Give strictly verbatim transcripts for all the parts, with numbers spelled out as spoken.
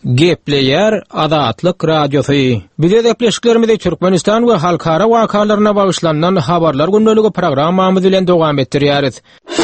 Gepleyer Adatlyk Radiosu. Bize depleşiklerimizi Türkmenistan we halkara wakalarına bagışlanan habarlar gündöligi programmamyz bilen dowam etdirýäris.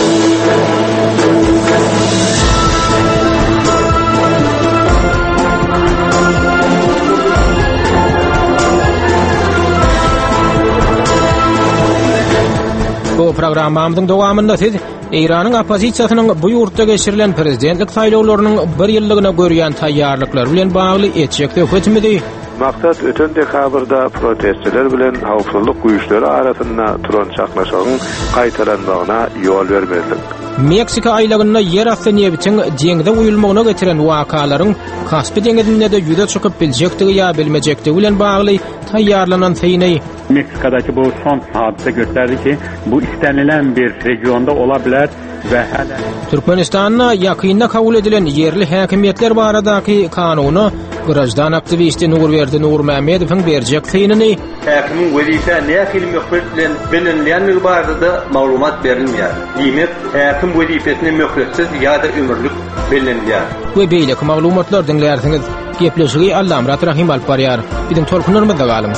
Bu programmamyzyň dowamynda siz İran'ın opozisiýasynyň bu ýurtda geçirilen prezidentlik saýlawlarynyň bir ýyllygyna görýän taýýarlyklary bilen bagly etjek söhbetimizi. Maksat ötön dekabrda protestçiler bilen hawpsuzlyk güýçleri arasynda turan çaklaşygyň gaýtaranmagyna ýol bermezlik. Meksika aýlagyna yer asty nebitiň deňde uýulmagyna getiren wakalaryň Kaspy deňizinde de ýüze çykyp biljekdigi ýa bilmejekdigi bilen bagly taýýarlanan seýney. Meksika'daki bu son hadise gösterdi ki bu istenilen bir regionda olabilir ve hala Türkmenistan'a yakında kabul edilen yerli hakimiyetler baradaky kanuny Gırajdan aktivisti Nurverdi Nurmamedow'un berjek seýnini hakimin wezifä nähili möhbetlen bilinýänligi barada maglumat berilmeýär. Diýmek, hakim wezifesini möhbetsiz ýa-da ömürlük bilinýär. Bu beýleki maglumatlar dinlärsiňiz. Gepleşigi Allamrat Rahim alyp barýar. Bizim tolkunlarymyzda galyň.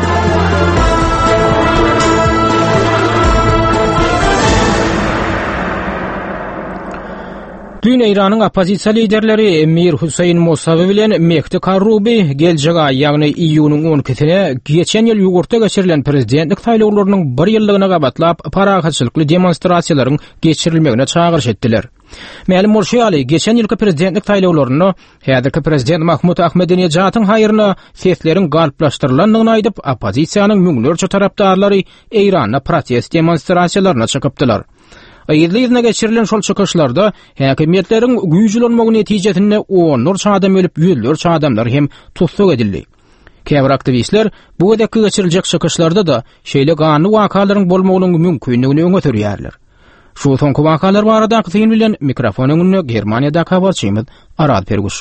Dün İran'ın opozisiya liderleri Emir Hüseyin Musavi bilen Mehdi Karrubi geljek ay ýagny iýunyň on ikisine geçen ýyl ýurtda geçirilen prezidentlik saýlawlarynyň bir ýyllygyna gabatlap paragatçylykly demonstrasiýalaryň geçirilmegine çağırış etdiler. Mälim bolşýaly geçen ýylky prezidentlik saýlawlaryny häzirki prezident Mahmud Ahmedinejadiň haýyryna sesleriň galplaşdyrylanlygyny aýdyp opozisiýanyň müňlerçe tarapdarlary İran'a protest demonstrasiýalaryna çykypdylar. Aýdlygyna geçirilen şol çykyşlarda häkimetleriň güýjlenmegi netijesinde onlarça adam ölüp ýüzlerçe adamlar hem tutsak edildi. Käbir aktivistler bu gedekki geçiriljek çykyşlarda da şeýle gany wakalaryň bolmagynyň mümkinligini öňe sürýärler. Şu soňky wakalar barada akytyň bilen mikrofonyny Germaniýada habarçymyz Arad Perguş.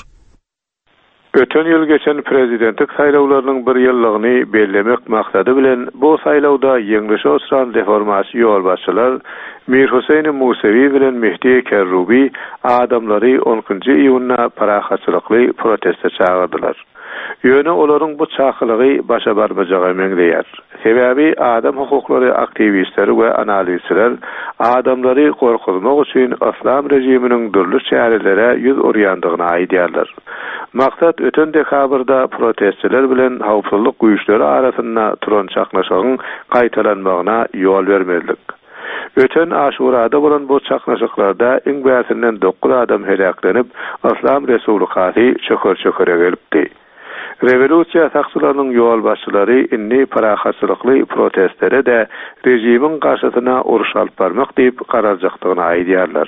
Ötön ýyl geçen prezidentlik saýlawlarynyň bir ýyllygyny bellemek maksady bilen bu saýlawda ýeňleşe oturan reformasiýa ýolbaşçylar Mir Hüseyin Musavi bilen Mehdi Karrubi adamlary on ikinji iýunda parahatçylykly proteste çağırdylar. Ýöne olaryň bu çağkylygy başa barmajagy meňleýär. Sebäbi adam hukuklary aktivistleri we analizçiler adamlary gorkutmak üçin Islam rejiminiň dürli çärelere ýüz orýandygyny aýdýarlar. Maksat ötön dekabrda protestçiler bilen hawpsuzlyk güýçleri arasynda turan çaklaşygyň gaýtaranmagyna ýol bermezlik. Ötön Aşurada bolan bu çaknaşyklarda iň bäsinden dokuz adam helaklanıp Islam Resulullah'y çöker-çökere gelipdi. Revolüsiýa saksılarynyň ýol başçylary inni parahatçylykly protestlere de rejimiň garşysyna uruş alyp barmak diýip gararjakdygyny aýdýarlar.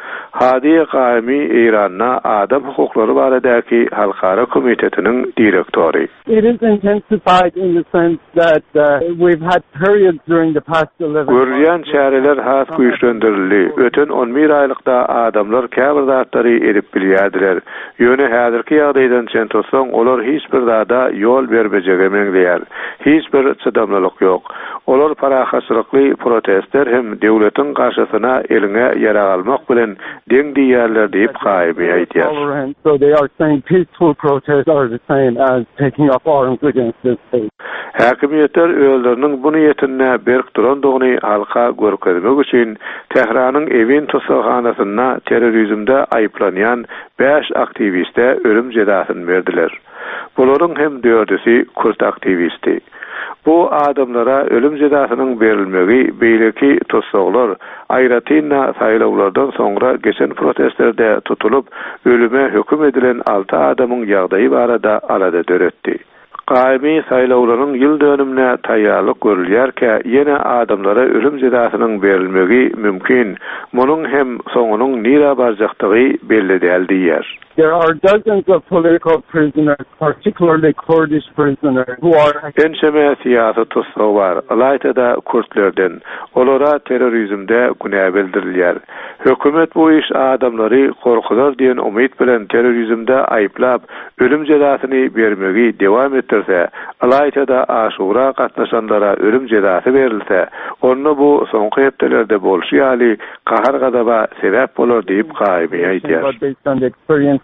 Hadi Qaimi İran'a adam hukuklary baradaky halkara komitetiniň direktori. It is intensified in the sense that uh, we've had periods during the past eleven Görýän çäreler has güýçlendirildi. Ötön on bir aýlykda adamlar käbir zatlary edip bilýärdiler. Ýöne häzirki ýagdaýdan çentosoň olar hiç bir zada ýol bermejegi meňleýär. Hiç bir çydamlylyk ýok. Olar parahatçylykly protestler hem döwletiň garşysyna eline ýara almak bilen deň diýerler diýip Qaimi aýdýar. So they are saying peaceful protests are the same as taking up arms against the state. Häkimetler öýleriniň bu niýetine berk durandygyny halka görkezmek üçin Tehranyň Evin Tosaganasyna terrorizmde aýplanýan beş aktiviste ölüm jezasyny berdiler. Bularyň hem dördüsi Kürt aktivisti. Bu adamlara ölüm cezasynyň berilmegi beýleki tosaglar aýratyna saýlawlardan soňra geçen protestlerde tutulup ölüme höküm edilen altı adamyň ýagdaýy barada alada döretdi. Qaimi saýlawlaryň ýyl dönümine taýýarlyk görülýärkä ýene adamlara ölüm cezasynyň berilmegi mümkin. Munyň hem soňunyň nira barjakdygy belli däldiýär. There are dozens of political prisoners, particularly Kurdish prisoners, who are... Enşeme siyasi tutsağı var. Alaytada Kürtlerden. Olara terrorizmde günah bildirilýär. Hökümet bu iş adamları korkular diyen umit bilen terrorizmde ayıplap, ölüm cezasyny bermegi devam ettirse, alaytada Aşura gatnaşanlara ölüm cezasy berilse, onu bu soňky hepdelerde bolşy ýaly kahar gadaba sebäp bolar diýip Qaimi aýdýar.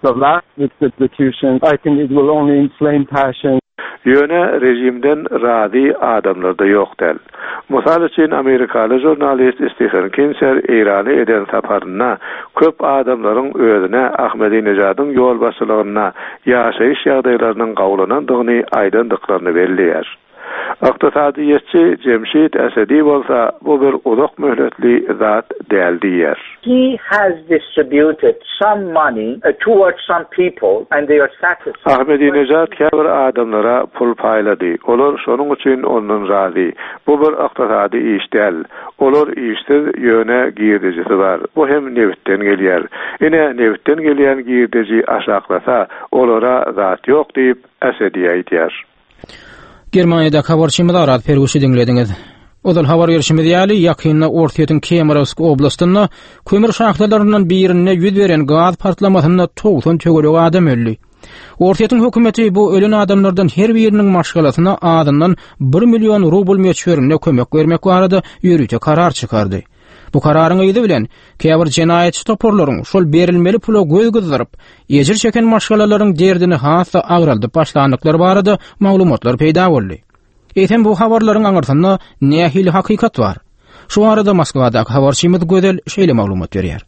the last execution, I think it will only inflame passion. Yöne rejimden radi adamlarda yok del. Misal için Amerikalı jurnalist Stephen Kinzer İran'ı eden saparına köp adamların özüne Ahmadinejad'ın yol başçılığına yaşayış ýagdaýlarynyň gawlanandığını aýdandyklaryny belliýär. Iqtisadiyetçi Cemşit Esedi bolsa bu bir uzak möhletli zat däl diýer. He has distributed some money uh, towards some people and they are satisfied. Ahmadinejad käbir adamlara pul paýlady. Olar şonuň üçin ondan razy. Bu bir iqtisadi iş däl. Olar işsiz ýöne girdijisi bar. Bu hem nevitden gelýär. Ine nevitden gelýän girdici aşaklasa olara zat ýok diýip Esedi aýtýar. Germanya'da habarçymyz Arat Perguşy dinlediňiz. Odal habar berişimiz ýaly ýakynda Ortiýetň Kemerovsk oblastynda kömür şahtalarynyň birine ýüz beren gaz partlamasyna toğsan tögeli adam öldü. Ortiýetň hökümeti bu ölen adamlardan her biriniň maşgalasyna adından bir milyon rubl meçberine kömek bermek barada ýürüýte karar çykardy. Bu kararyň ýyly bilen käbir jenaýetçi toporlaryň şol berilmeli pula göz gyzyryp, ejir çeken maşgalalaryň derdini hassa agraldy başlanyklar barada maglumatlar peýda boldy. Eýtem bu habarlaryň aňyrtynda nähili hakykat bar. Şu arada Moskwadaky habarçymyz Gödel şeýle maglumat berýär.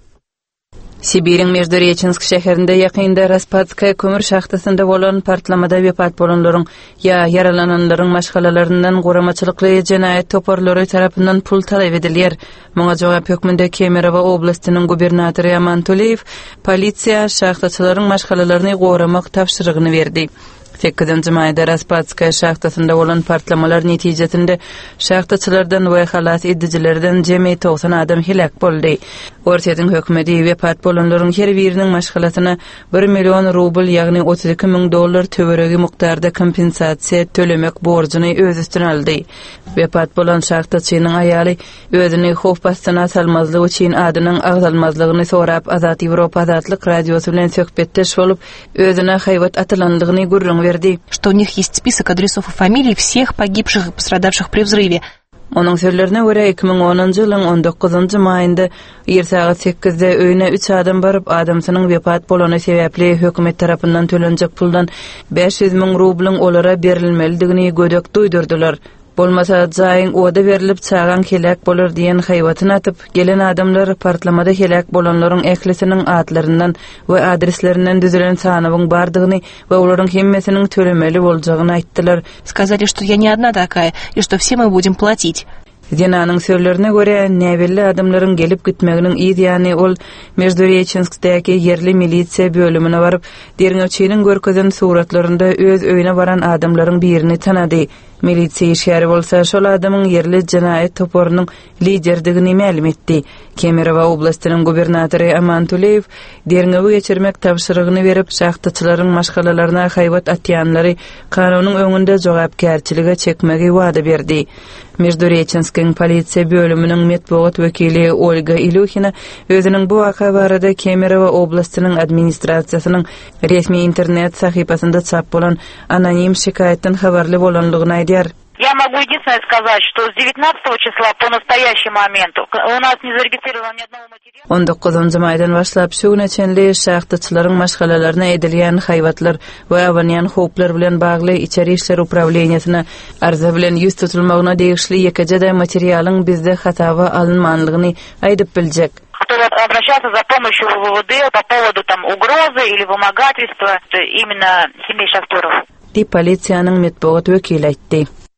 Sibiriň Междуреченск şäherinde ýakynda Raspatska kömür şahtasynda bolan partlamada wepat bolanlaryň ýa yaralananlaryň maşgalalaryndan goramaçylykly jenaýet toporlary tarapyndan pul talap edilýär. Muňa jogap hökmünde Kemerowa oblastynyň gubernatory Aman Tuliyev polisiýa şahtaçylaryň maşgalalaryny goramak tapşyrygyny berdi. sekizinji maýda Raspatska şahtasynda bolan partlamalar netijesinde şahtaçylardan we halas edijilerden jemi toğsan adam hilak boldy. Ortiýetň hökümeti wepat bolanlaryň her biriniň maşgalasyna bir milyon rubl ýagny otuz iki ming dollar töweregi mukdarda kompensasiýa tölemek borjyny öz üstüne aldy. Wepat bolan şahtaçynyň aýaly özüni hof bastyna salmazlygy üçin adynyň agzalmazlygyny sorap Azat Ýewropa Azatlyk radiosu bilen söhbetdeş bolup özüne haýwat atylandygyny gurrun verdi. Что у них есть список адресов и фамилий всех погибших и пострадавших при взрыве. Onun sözlerine göre iki ming onuncu ýylyň on dokuzuncu maýynda ýer saat sekizde öýüne üç adam barıp adamsynyň wepat bolany sebäpli hökümet tarapyndan tölenjek puldan beş yüz ming rublyň olara berilmelidigini gödök duýdurdylar. Bolmasa jaýyň oda berilip çagan kelek bolar diýen haýwatyny atyp gelen adamlar partlamada helak bolanlaryň eklisiniň adlaryndan we adreslerinden düzülen sanawyň bardygyny we olaryň hemmesiniň tölemeli boljagyny aýtdylar. Сказали, что я не одна такая, и что все мы будем платить. Jenanyň sözlerine göre näbelli adamlaryň gelip gitmeginiň ýa-ni ol Междуреченскdäki yerli milisiýa bölümine baryp derňewçiniň görkezen suratlarynda öz öýüne baran adamlaryň birini tanady. Milisiýa işgäri bolsa şol adamyň yerli jenaýet toporunyň liderdigini ma'lum etdi. Kemerowa oblastynyň gubernatory Aman Tuliyev derňewi geçirmek tapşyrygyny berip şahtaçylaryň maşgalalaryna haýwat atýanlary kanunyň öňünde jogapkärçiligi çekmegi wada berdi. Междуреченскиň polisiýa bölüminiň metbuat wekili Olga Ilyuhina özüniň bu waka barada Kemerowa oblastynyň administrasiýasynyň resmi internet sahypasynda çap bolan anonim şikaýetden habarly bolanlygyny aýdýar. Я могу единственное сказать, что с девятнадцатого числа по настоящий момент у нас не зарегистрировано ни одного материала. on dokuzuncu maýdan başlap şu güneçenli şahtaçylaryň maşgalalaryna edilýän haýwatlar we awanýan hoplar bilen bagly içeri işler upravleniýasyna arza bilen ýüz tutulmagyna degişli ýekije de materialyň bizde hatawa alınmanlygyny aýdyp biljek. Кто обращаться за помощью в ВВД по поводу там угрозы или вымогательства именно семей шахтеров. Di polisiýanyň metbuat wekili aýtdy.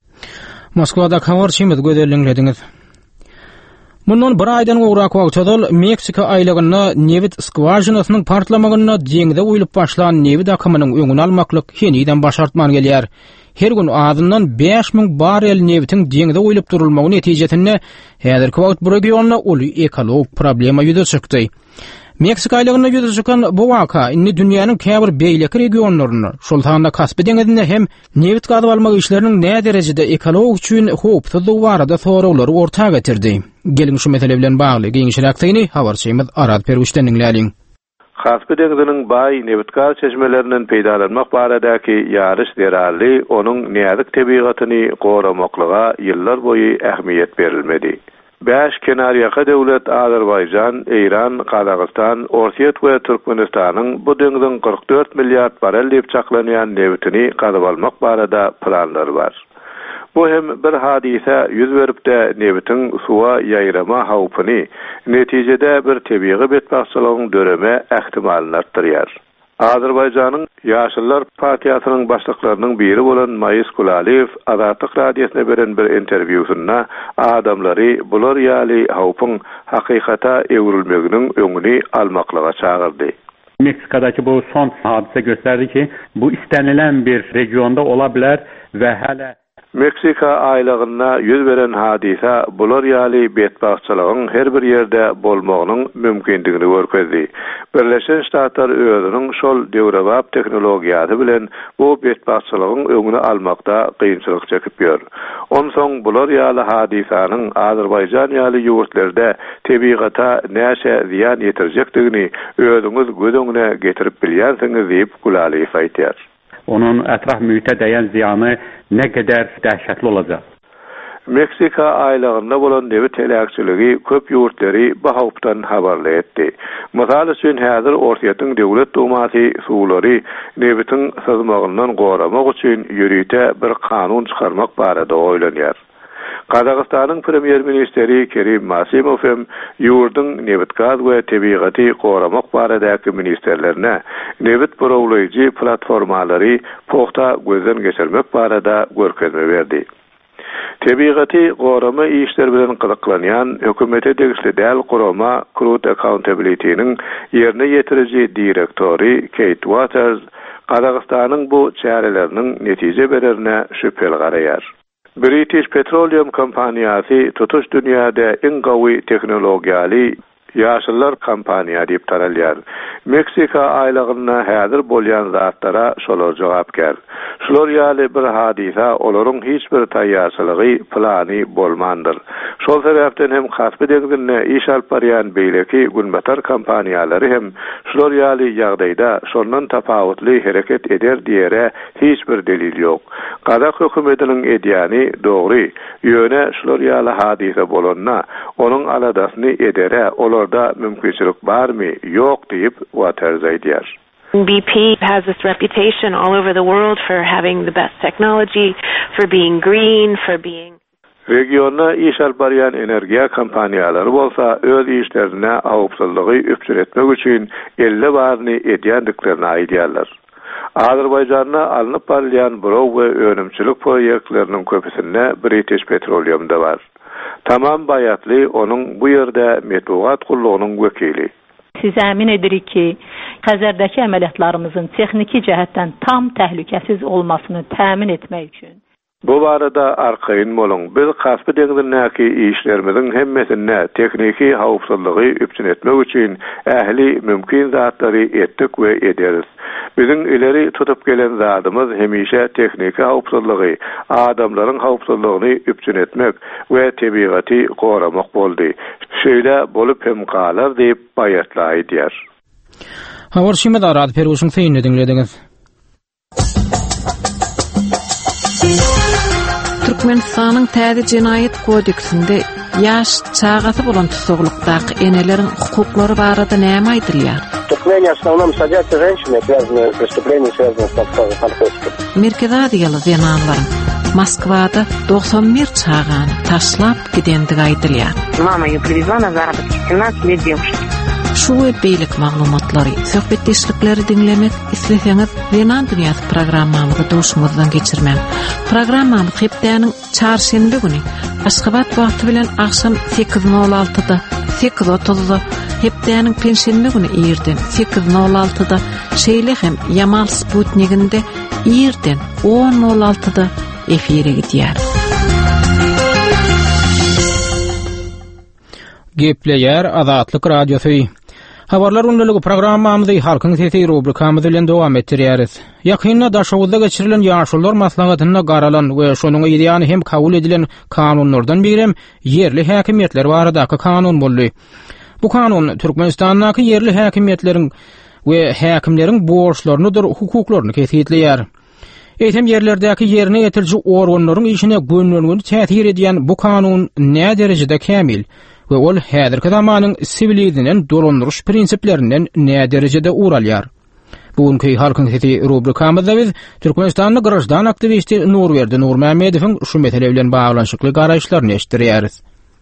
Moskwada habarçymyz gözelliňlediňiz. Mundan bir aýdan gowrak wagtda Meksika aýlygynda newit skważynasynyň partlamagyna jeňde uýulyp başlan newit akymynyň öňüni almaklyk heniden başartman gelýär. Her gün adından beş ming barel newitiň jeňde uýulyp durulmagy netijesinde häzirki wagt bu regionda uly ekologik problema ýüze çykdy. Meksika aýlygynda ýüze çykan bu waka inni dünýäniň käbir beýleki regionlaryny, şol tanda Kaspy deňizinde hem newit gazyp almak işleriniň näme derejede ekologik üçin howpsuzlygy barada soraglary ortaga getirdi. Gelin şu mesele bilen bagly giňişiraksyny habarçymyz Arat Perguşdan dinläliň. Kaspy deňiziniň baý newit gaz çeşmelerinden peýdalanmak baradaky ýarys derali onuň näzik tebigatyny goramaklyga ýyllar boýy ähmiýet berilmedi. beş kenariyaka döwlet Azerbaycan, Iran, Kazakistan, Orsiýet we Türkmenistanyň bu deňden kırk dört milliard barel diýip çaklanýan nebitini gazyp almak barada planlary bar. Bu hem bir hadise yüz berip de nebitin suwa ýaýrama hawpyny, netijede bir tebiği betbaçylygyň döreme ähtimalini artdyrýar. Azerbayjanyň Ýaşyllar partiýasynyň başlyklarynyň biri bolan Mayis Kulaliyew Azatlyk radiosyna beren bir interwýusynda adamlary bular ýaly hawpyň hakykata ewrilmeginiň öňüni almaklyga çağırdy. Meksika'daki bu son hadise gösterdi ki bu istenilen bir regionda olabilir ve hala Meksika aýlygyna yüz beren hadise bular ýaly betbaçylygyň her bir ýerde bolmagynyň mümkindigini görkezdi. Birleşen Ştatlar özüniň şol döwrebap teknologiýasy bilen bu betbaçylygyň öňüni almakda kynçylyk çekip ýör. Onsoň bular ýaly hadisanyň Azerbaýjan ýaly ýurtlarda tebiğata näçe ziýan ýetirjekdigini özüňiz göz öňüne getirip bilýärsiňiz diýip Kulaliyew aýtýar. Onun etraf mühite değen ziyanı ne kadar dehşetli olacak. Meksika aýlygynda bolan debit telekçiligi köp ýurtlary bu hawpdan habarly etdi. Mysal üçin häzir Orsiýetyň döwlet dumasy suwlary nebitin sızmagyndan goramak üçin ýürüýte bir kanun çykarmak barada oýlanýar. Kazakistanyň premier ministeri Kerim Masimov hem ýurdyň nebit gaz we tebigaty goramak baradaky ministerlerine nebit borowlaýjy platformalary pohta gözden geçirmek barada görkezme berdi. Tebigaty gorama işler bilen gyzyklanýan hökümete degişli däl gorama Crude Accountability'niň ýerine ýetiriji direktori Kate Waters Kazakistanyň bu çäreleriniň netije bererine şüpheli garaýar. British Petroleum kompaniýasy tutuş dünýäde iň gawy teknologiýaly ýaşyllar kompaniýa diýip taralýar. Meksika aýlygyna häzir bolýan zatlara şolar jogapkär. Şolar ýaly bir hadise olaryň hiç bir taýýarçylygy plany bolmandyr. Şol sebäpden hem Kaspy deňizine iş alyp barýan beýleki günbatar kompaniýalary hem şolar ýaly ýagdaýda şondan tapawutly hereket eder diýere hiç bir delil ýok. Kazak hökümetiniň edýäni dogry. Ýöne şolar ýaly hadise bolanna onuň aladasyny edere olarda mümkinçilik barmy ýok diýip Waters aýdýar. B P has this reputation all over the world for having the best technology, for being green, for being Regionda iş alyp barýan energiýa kompaniýalary bolsa öz işlerine awpsuzlygy üpçür etmek üçin elli barny edýändiklerini aýdýarlar. Azerbaýjanda alınıp barýan birok we önümçilik proýektleriniň köpüsinde British Petroleum'da bar. Tamam bayatly onun bu yerde metbuat kulluğunun vekili. Siz əmin edirik ki, Xəzərdəki əməliyyatlarımızın texniki cəhətdən tam təhlükəsiz olmasını təmin etmək üçün bu barada arkayn bolun. Biz Kaspy deňizindäki işlerimizin hemmesine tekniki hawpsuzlygy üpçün etmek üçin ähli mümkin zatlary etdik we ederiz. Bizim ileri tutup gelen zadymyz hemişe tekniki hawpsuzlygy, adamlaryň hawpsuzlygyny üpçün etmek we tebigaty goramak boldy. Şeýle bolup hem galar diýip baýatlaýdýar. Hawar şeýle rad peruşyň feýini dinlediňiz. Türkmenistanyň täze jinayet kodeksinde ýaş çağaty bolan tutuklukdaky eneleriň hukuklary barada näme aýdylýar? Преступления в основном садятся женщины, связанные с преступлением, связанным с наркотиками. Merkez adiýaly zenanlaryň Moskvada doksan bir çağany taşlap gidendigi aýdylýar. Mama её привезла на заработки, семнадцать лет девушки. Şu we beýlik maglumatlary, söhbetdeşlikleri dinlemek isleseňiz, Zenan dünýäsi programmamyzy duşmuzdan geçirmem. Programmam hepdäniň çarşembe güni Aşgabat wagty bilen akşam sekiz nol altıda, sekiz otuzda, hepdäniň penşenbe güni ýerden sekiz nol altıda, şeýle hem Yamal Sputnikinde ýerden on nol altıda efire gidýär. Gepleýär Azatlyk radiosu. Habarlar ünlüligi programmamyzy halkyň sesi rubrikamyzy bilen dowam etdirýäris. Ýakynda daşawuzda geçirilen ýaşullar maslahatyna garalan we şonuň ýa-ni hem kabul edilen kanunlardan biri yerli häkimetler baradaky kanun boldy. Bu kanun Türkmenistanyň yerli häkimetleriň we häkimleriň borçlaryny, hukuklaryny kesýetleýär. Eýtem yerlerdäki ýerine ýetirji organlaryň işine gönüllügini täsir edýän bu kanun nä derejede kämil we ol häzirki zamanyň sivilizmden dolandyryş prinsiplerinden nä derejede uralýar? Bugünkü halkyň sesi rubrikamyzda biz Türkmenistanyň grajdan aktivisti Nurberdi Nurmammedowyň şu mesele bilen baglanşykly garaýşlaryny eşitdirýäris.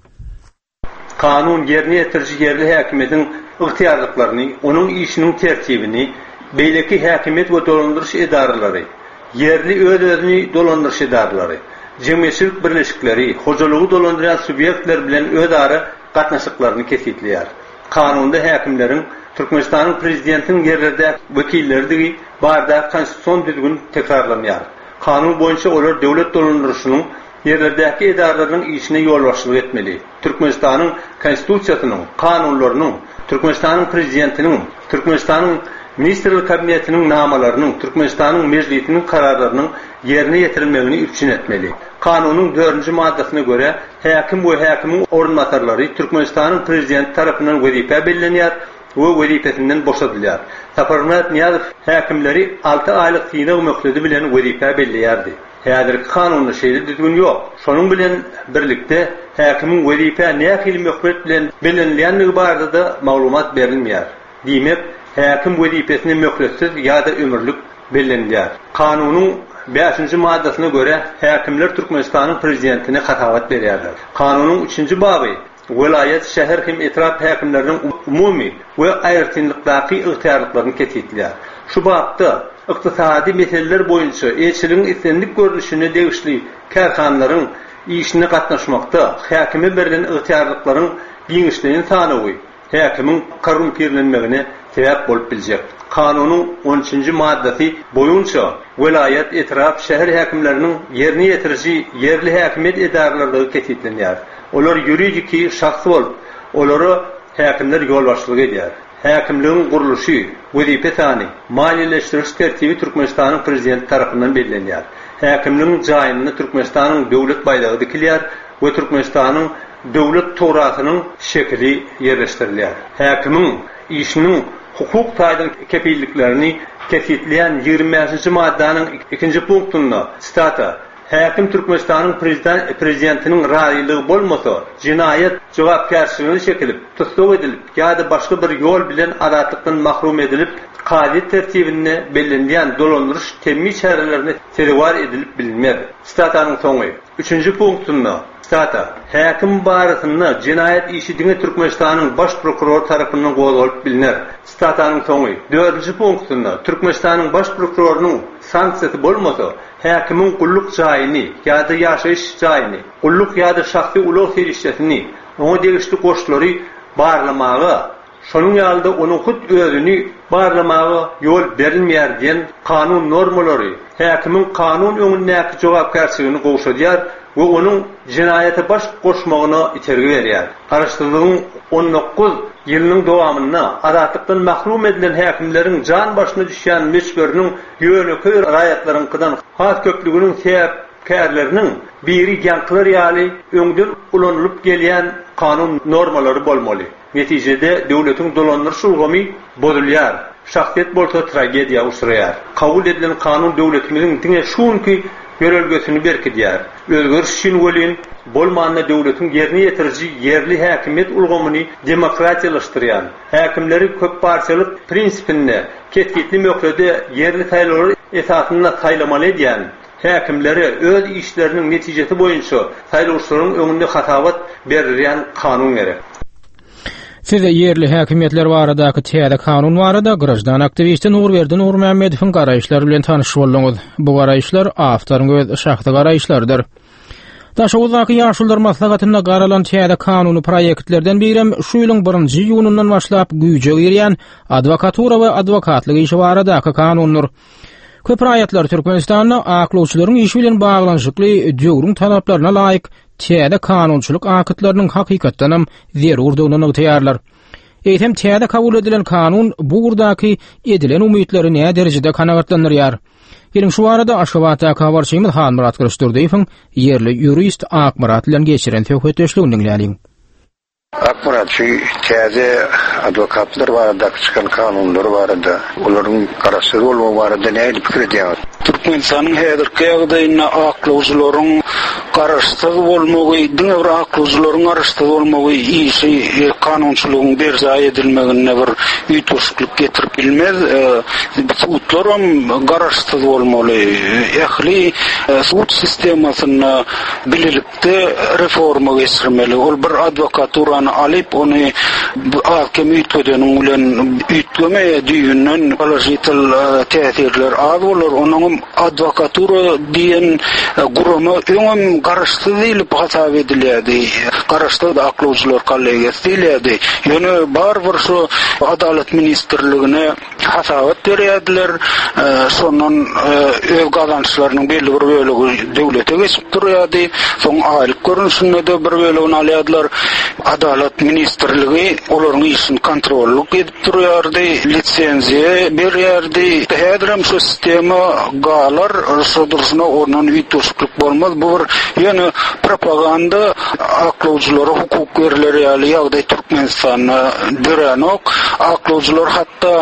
Kanun yerine yetirci yerli häkimetin ıhtiyarlıklarını, onun işinin tertibini, beýleki häkimet we dolandyrış edaralary, yerli öz-özüni dolandyrış edaralary, jemgyýetçilik birleşikleri, hojalygy dolandyran subyektler bilen özara gatnaşyklaryny kesitleýär. Kanunda häkimleriň Türkmenistanyň prezidentiniň yerlerde wekilleri barda konstitusiýon düzgün tekrarlanýar. Kanun boýunça olar döwlet dolandyrışynyň yerlerdäki edaralaryň işine ýol başçylyk etmeli. Türkmenistanyň konstitusiýasynyň, kanunlarynyň, Türkmenistanyň prezidentiniň, Türkmenistanyň Ministerlik Kabinetiniň namalarynyň, Türkmenistanyň meclisiniň kararlarynyň yerine ýetirilmegini üçin etmeli. Kanunyň dördünji maddasyna göre häkim we häkimiň ornamatarlary Türkmenistanyň prezidenti tarapyndan wezipe bellenýär we wezipesinden boşadylýar. Saparmat Niýazow häkimleri alty aýlyk syýnak möhledi bilen wezipe belleýärdi. Häzirki kanunda şeýle düzgün ýok. Şonuň bilen birlikde häkimiň wezipe nähil möhlet bilen bellenýänligi barada da maglumat berilmeýär. Diýmek, häkim wezipesini möhletsiz ýa-da ömürlük bellenýär. Kanunyň beşinji maddasyna göre häkimler Türkmenistanyň prezidentine hatawat berýärler. Kanunyň üçünji baby Welayet şäher hem etraf häkimleriniň umumy we aýyrtynlykdaky ygtyarlyklaryny kesitleýär. Şu babda ykdysady meseleler boýunça elçiligiň islendik görnüşine degişli karhanlaryň işine gatnaşmakda häkime berilen ygtyarlyklaryň giňişligini tanawy, häkimiň korrumpirlenmegine sebäp bolup biljek. Kanunyň on üçünji maddasy boýunça welayet etraf şäher häkimleriniň yerine ýetirji yerli häkimet edaralaryny kesitlenýär. Olar ýuridiki şahsy bolup, olary häkimler ýol başçylyk edýär. Häkimligiň guruluşy, wezipesany, maliýeleşdiriş tertibi Türkmenistanyň prezidenti tarapyndan bellenýär. Häkimligiň jaýyny Türkmenistanyň döwlet baýlygy dikilýär we Türkmenistanyň döwlet torasynyň şekli ýerleşdirilýär. Häkimiň işiniň hukuk taýdan kepilliklerini kesitleýän ýigrimençinji maddanyň ikinji punktunda stata häkim Türkmenistanyň prezident prezidentiniň raýlygy bolmasa jinayet jogapkärçiligini çekilip, tutsak edilip ýa-da başga bir ýol bilen azatlykdan mahrum edilip, kadi tertibinde bellenýän dolandyrış temmi çärelerini terewar edilip bilinmer. Statanyň soňy üçünji punktunda stata häkim barasynda jinayet işi diňe Türkmenistanyň baş prokuror tarapyndan gozulup bilinler. Statanyň soňy dördünji punktunda Türkmenistanyň baş prokurorunyň sanksiýasy bolmasa häkimiň gulluk jaýyny ýa-da ýaşaýyş jaýyny, gulluk ýa-da şahsy ulug serişletini, oňa degişli goşulary barlamagy, şonuň ýalda onuň hut özüni barlamagy ýol berilmeýär diýen kanun normalary häkimiň kanun öňündäki jogapkärçiligini gowşadýar we onuň jinayete baş goşmagyna itergi berýär. Araşdyrmagyň on dokuz ýylynyň dowamynda azatlykdan mahrum edilen häkimleriň jan başyna düşýän meşgörüniň ýöneki raýatlarynyňkydan has köpliginiň sebäpkärleriniň biri ýankylar ýaly öňden ulanylyp gelýän kanun normalary bolmaly. Netijede döwletiň dolandyrış ulgamy bozulýar. Şahsiýet bolsa tragediýa uçraýar. Kabul edilen kanun döwletimiziň diňe şunky görelgesini berkidýär. Özgörüş üçin welin bolmanda döwletiň yerine ýetirji yerli häkimet ulgamyny demokratiýalaşdyrýan, häkimleri köp parçalyk prinsipinde ketkitli möhlede yerli taýlary esasyna taýlamaly edýän, häkimleri öz işleriniň netijesi boýunça taýlawçylaryň öňünde hatawat berilýän kanun gerek. Size yerli häkimetler baradaky täze kanun barada grajdan aktivisti Nurberdi Nurmammedowyň garaýşlary bilen tanyşyp boldyňyz. Bu garaýşlar awtoryň öz şahsy garaýşlarydyr. Daşawdaky ýaşullar maslahatynda garalan täze kanuny proýektlerden birem şu ýylyň birinji ýunundan başlap güýje girýän adwokatura we adwokatlyk işi baradaky kanunlar. Köp raýatlar Türkmenistanyň aklawçylaryň işi bilen baglanşykly döwrüň talaplaryna laýyk täze kanunçylyk akıtlarynyň hakykatdanam zerurdygyny ýaýarlar. Eýtem täze kabul edilen kanun bu gurdaky edilen umytları näme derejede kanagatlandyrýar. Gelin şu arada Aşgabatda kawarçymyz Hanmurat Kılıçdarowyň yerli jurist Akmurat bilen geçiren söhbetleşigini dinleýäliň. Akmurat şu täze adwokatlar barada çykan kanunlar barada, olaryň garaşdyrma barada näme pikir edýär? Türk Türkmenistan'ın häzirki ýagdaýyna aklawjylaryň garaşsyz bolmagy, diňe bir aklawjylaryň garaşsyz bolmagy işi kanunçylygyň berza edilmegine bir ýetişiklik getirip bilmez. Sudlaram garaşsyz bolmaly. Ähli sud sistemasyny bilelikde reforma geçirmeli. Ol bir advokaturany alyp ony ahkem ýetgeniň bilen ýetgemeye diýenden olajital täsirler az bolar. Onuň advokatura diýen guramy öňem garaşsyz edilip hasap edilýärdi. Garaşsyz aklawjylar kollegiyasy edilýärdi. Ýöne bar bir şu adalet ministrligine hasabat berýärdiler. Şondan öz gazançlarynyň belli bir bölegi döwlete geçip durýardy. Soň aýlyk görünüşinde de bir bölegini alýardylar. Adalet ministrligi olaryň işini kontrollik edip durýardy. Lisenziýa berýärdi. Häzirem şu sistema galar şodursyna onuň ýetişiklik bolmaz. Bu bir ýöne propaganda aklawjylary, hukuk berleri ýaly ýagdaý Türkmenistanyna dörenok. Aklawjylar hatda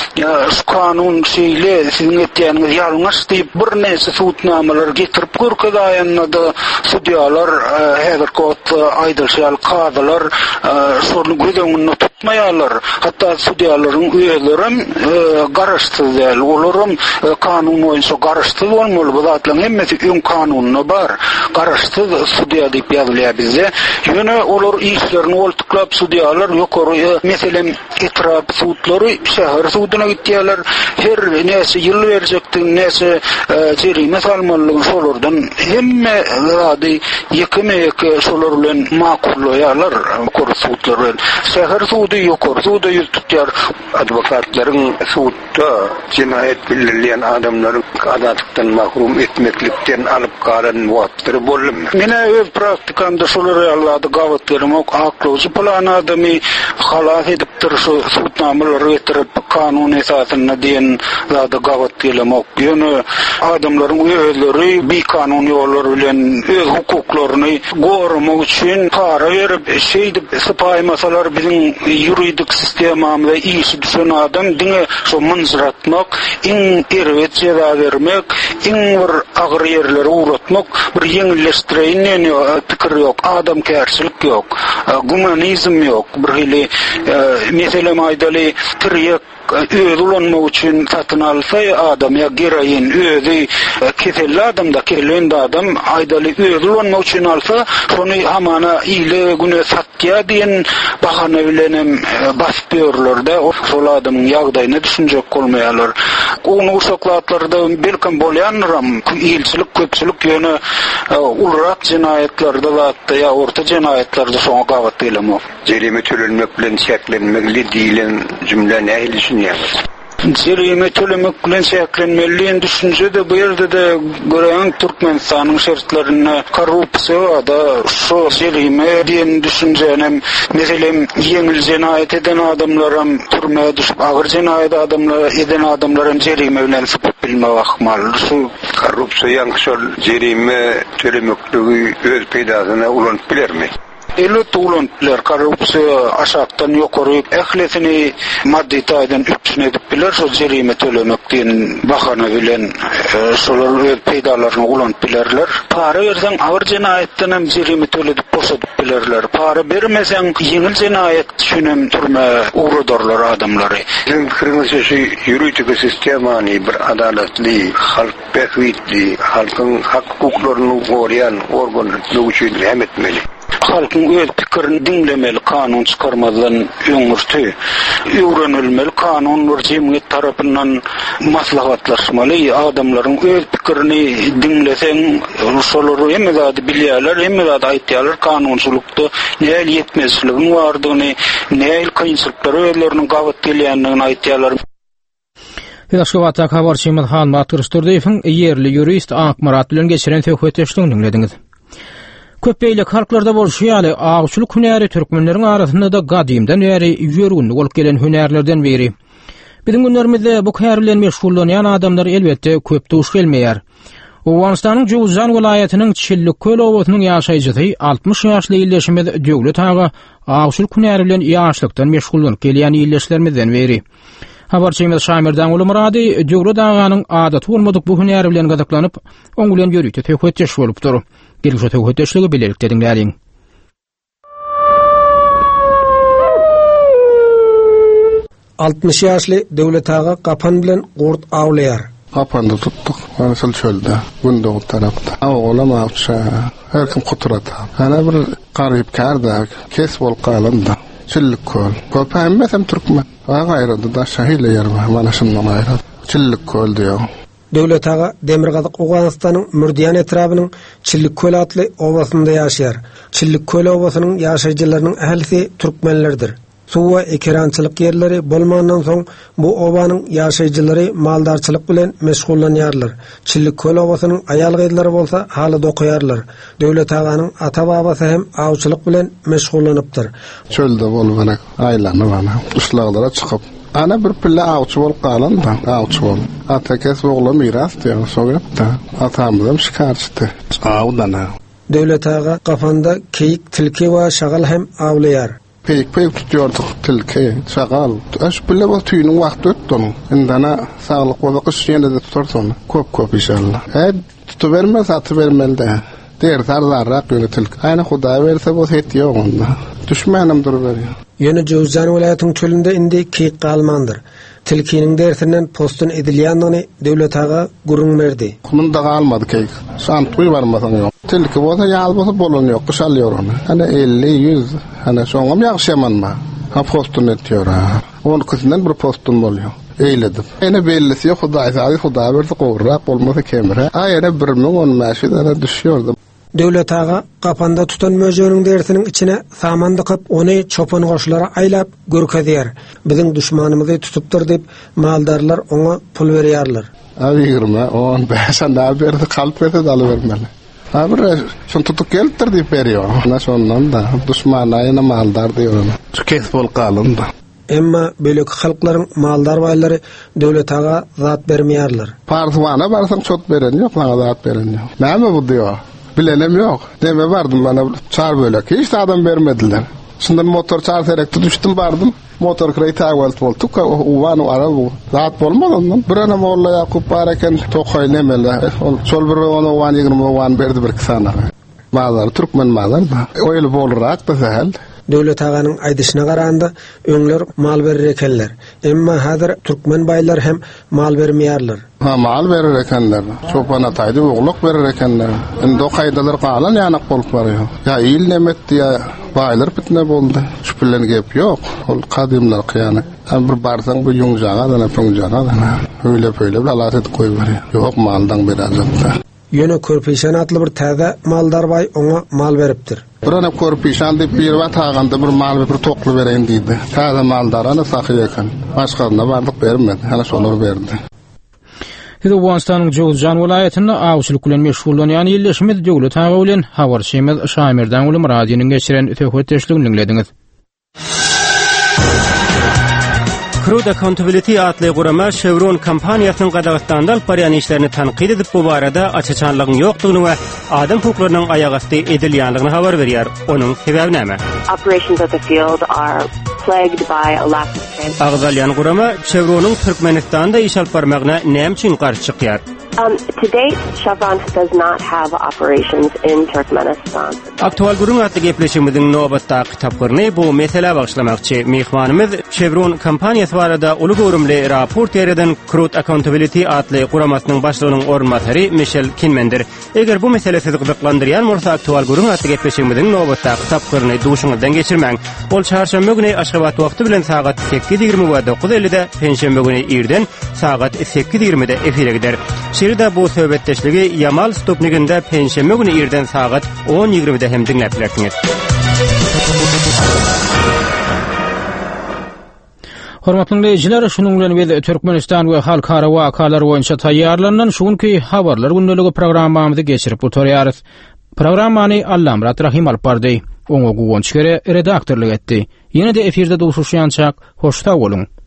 şu kanun şeýle siziň etýäniňiz ýalňyş diýip bir näse suwtnamalar getirip görkezýänler da sudiýalar häzirki aýdylşýar kadylar şonu gözeňinde tutmaýarlar. Hatda sudiýalaryň öýelerim garaşsyz däl, olaryň kanun boýunça garaşsyz bolmaly. Bu zatlaryň hemmesi öň kanunyna bar. Garaşsyz sudiýa diýip ýazylýar bizde. Ýöne olar işlerini oltuklap sudiýalar ýokary meselem etrap sudlary şäher sudyna gitýärler. Her näse ýyl berjekdiň, näse jerime salmalygyny şolardan hemme zady ýekime-ýeke şolar bilen makullaýarlar kursutlar. Şäher sudy ýokary sudy ýurtdar adwokatlaryň sudda cinayet bildirýän adamlary adatykdan mahrum etmeklikden alyp galan wagtlar bolum. Mene öz praktikamda şolar ýaly gawatlarym ok aklawjy plan adamy halas edip şu sudnamalary getirip kanun esasyna diýen zada gawat gelmek. Ýöne adamlaryň özleri bir kanun ýolları bilen öz hukuklaryny goramak üçin para berip şeýdip sypaýmasalar biziň ýuridik sistemamyzda işi düşen adam diňe şu mınzratmak, iň erwet jeda bermek, iň bir agyr ýerlere uğratmak, bir ýeňilleşdireýän pikir ýok, adam kärçilik ýok, gumanizm ýok. Bir hili meselem aýdaly tiryek öz ulanmak üçin satyn alsa adam ya gerayin özü kesel adam da kelende adam aýdaly öz ulanmak üçin alsa şonu hamana ýyle güne satýa diýen bahana bilen basyp berýärler-de şol adamyň ýagdaýyna düşünjek bolmaýarlar. Onu uşaklatlarda belkim bolýanram ýylçylyk köpçülik ýöne ulrak jinaýetlarda zatda ya orta jinaýetlarda şoňa gawat gelmek. Jerime tölenmek bilen şeklenmeli diýilen jümle nähili düşünýärler? Jerime tölemek bilen şeklenmeli düşünje de bu ýerde de gören Türkmenistanyň şertlerini korrupsiýa da şu jerime diýen düşünjenem meselem ýeňil jinaýet eden adamlarym türmäge düşüp agyr jinaýet adamlar eden adamlarym jerime bilen sypyp bilmek ahmal. Şu korrupsiýa şol jerime tölemekligi öz peýdasyna ulanyp bilermi? Eli tuğlantılar, korrupsiya aşaktan yokary ehlesini maddi taýdan üstüne edip biler, şu jerime tölemek diýen bahana bilen şolar öz peýdalaryny ulanyp bilerler. Para berseň agyr jinaýetden hem jerime töledip boşadyp bilerler. Para bermeseň ýeňil jinaýet düşünem türme uğradarlar adamlary. Sizin fikiriňizçe şu ýuridik sistemany bir adaletli, halk behwitli, halkyň hak hukuklaryny goraýan organlar üçin hem etmeli. Halkyň öz pikirini dinlemeli, kanun çykarmadan öňürti. Öwrenilmeli, kanun bir jemgyýet tarapyndan maslahatlaşmaly, adamlaryň öz pikirini dinleseň, şolary hem zady bilýärler, hem zady aýtýarlar kanunçylykda näil ýetmezliginiň bardygyny, näil kynçylyklary özleriniň gawat gelýändigini aýtýarlar. Ýa-da habarçymyz Hanmat Gürstürdiýewiň ýerli ýurist Akmarat bilen geçiren söhbetleşdigini dinlediňiz. Köpbeýlik halklarda bolşýaly agçylyk hünäri türkmenleriň arasynda da gadymdan bäri ýörgünlik bolup gelen hünärlerden biri. Biziň günlerimizde bu hünär bilen meşgullanýan adamlar elbetde köp duş gelmeýär. Owganystanyň Jowzan welaýatynyň Çillik köl owasynyň ýaşaýjysy altmış ýaşly ýylleşmede döwlet ağa agçylyk hünäri bilen ýaşlykdan meşgullanyp gelýän ýylleşlerimizden biri. Habarçymyz Şamirdan uly Murady Jogro dağanyň adaty bolmadyk bu hünäri bilen gazaklanyp oň bilen ýörükde töhwetdeş bolupdyr. Gelişe töhwetdeşligi bilelikde diňläliň. altmış ýaşly Döwlet ağa gapan bilen gurt awlaýar. Gapanda tuttuk. Mana şol çölde, gündüz tarapda. Awgala maqça, her kim quturata. Ana bir garyp karda, kes bol qalanda. Çillik kol. Köpäm mesem türkmen. Ağa aýrady da şahile ýerme. Mana şundan aýrady. Çillik kol diýär. Döwlet ağa Demirgazyk Owganystanyň Mürdiýan etrabynyň Çillik köl atly owasynda ýaşaýar. Çillik köl owasynyň ýaşaýjylarynyň ählisi türkmenlerdir. Suwa ekerançylyk yerleri bolmandan soň bu obanyň ýaşaýjylary maldarçylyk bilen meşgullanýarlar. Çillik köl owasynyň aýal gaýdylary bolsa haly dokuýarlar. Döwlet aganyň ata-babasy hem awçylyk bilen meşgullanypdyr. Çölde bolmanak aýlanyp ana uşlaglara çykyp ana bir pille awçy bolup galanda, awçy bol. Ata kes oğlu miras diýär, soňra atamyzam şikarçydy. Awdana. Döwlet ağa gafanda keyik, tilki we şagal hem awlaýar. Peyk peyk tutuyorduk tilki, şagal. Aş bile bu tüyünün vakti öttü onun. Indana sağlık oda kış yine de tutarsa onu. Köp köp inşallah. E tutu vermez, atı vermeli de. Der tarzarrak yöne tilki. Ayna Huda verse bu heti yok onda. Düşmenim dur veriyor. Yöne Cevzan vilayetinin çölünde indi keyik kalmandır. Tilkinin dersinden postun edilýändigini Döwlet ağa gurrun berdi. Munda galmady keyik. Şantuy barmasaň ýok. Tilki bolsa ýal bolsa bolan ýok, gışalýar onu. Ana elli yüz, ana şoňam ýagşamanma. Ha postun etýär. Onu kızından bir postun bolýar. Eýledim. Ene bellisi ýok, Hudaý sady Huda berdi gowrak bolmasa kemire. Aýere bir ming on maşyna düşýärdi. Döwlet ağa gapanda tutan möjörüň dersiniň içine samandy kyp ony çopan goşlara aýlap görkezýär. Biziň düşmanymyzy tutupdyr dep maldarlar oňa pul berýärler. Abi yirmi, on beş anda berdi, kalp berdi daly bermeli. Abi şonu tutup gelipdir dep berýär. Ana şondan da düşman aýyna maldar diýär. Şu kes bol galynda. Emma bölük halklaryň maldar baýlary Döwlet ağa zat bermeýärler. Parswana barsaň çot beren ýok, bana zat beren ýok. Näme bu diýär? Bilenem yok. Deme vardım bana çar bölek. Hiç adam vermediler. Şundan motor çar terekte düştüm bardım. Motor kray tawalt bol. Tuka uwanu arabu. Zat bolmadı ondan. Birana molla Yakup bareken toqaylemele. Şol bir onu uwan ýygrimi uwan berdi bir kisana. Mallar türkmen mallar. Oýly bolrak da sahel. Döwlet aganyň aýdyşyna garanda öňler mal berer ekenler. Emma hazır türkmen baýlar hem mal bermeýärler. Ha mal berer ekenler. Çopan ataýdy ogluk berer ekenler. Indi o gaýdalar galan ýanyk bolup barýar. Ya il nemetdi ya baýlar bitne boldy. Şüplen gep ýok. Ol kadymlar kyany. Hem bir barsaň bu ýuňjaga da pöňjaga da öýle pöýle alat edip goýup barýar. Ýok maldan berazatda. Ýöne körpeşen atly bir täze maldar baý oňa mal beripdir. Burana körpeşen diýip bir wat aganda bir mal bir toklu bereň diýdi. Täze maldar ana sahy eken. Başgalarına bardyk bermedi. Hala şolar berdi. Hidi Owganystanyň Jowzjan vilayetinde awçylyk bilen meşgullanýan ýerleşmede Döwlet ağa bilen habarçymyz Şamirdan uly Muradynyň geçiren töhwetdeşligini dinlediniz. Crude Accountability atly gurama Chevron kompaniýasynyň Gazagystanda alyp barýan işlerini tanqid edip bu barada açyçanlygyň ýokdugyny we adam hukuklarynyň aýagasty edilýändigini habar berýär. Onuň sebebi näme? Operations at the field are plagued by a lack of transport. Agzalyan gurama Chevron'un Türkmenistanda iş alyp barmagyna näme üçin garşy çykýar? Um, to date, Chevron does not have operations in Turkmenistan. Aktual gurun atly gepleşigimiziň nobatda kitaplaryny bu mesele bagşlamakçy mehmanymyz Chevron kompaniýasy barada uly görümli raport ýerden Crude Accountability atly guramasynyň başlygynyň ornmatary Michel Kinmendir. Eger bu mesele sizi gyzyklandyrýan bolsa aktual gurun atly gepleşigimiziň nobatda kitaplaryny duşuňyzdan geçirmäň. Ol çarşamba güni Aşgabat wagty bilen sagat sekiz ýigirmi we dokuz ellide, penşembe güni irden sagat sekiz ýigirmide efire gider. Şeride bu söhbetdeşligi Yamal Stupniginde penşembe güni irden sagat on ýigirmide hem dinläp bilersiňiz. Hormatly dinleyijiler, şunuň bilen biz Türkmenistan we halkara wakalar boýunça taýýarlanan şuňky habarlar gündəligi programmamyzy geçirip oturýarys. Programmany Allamrat Rahim alyp bardy. Oňa gowunçkere redaktorlyk etdi. Ýene-de efirde duşuşýançak hoşta bolun.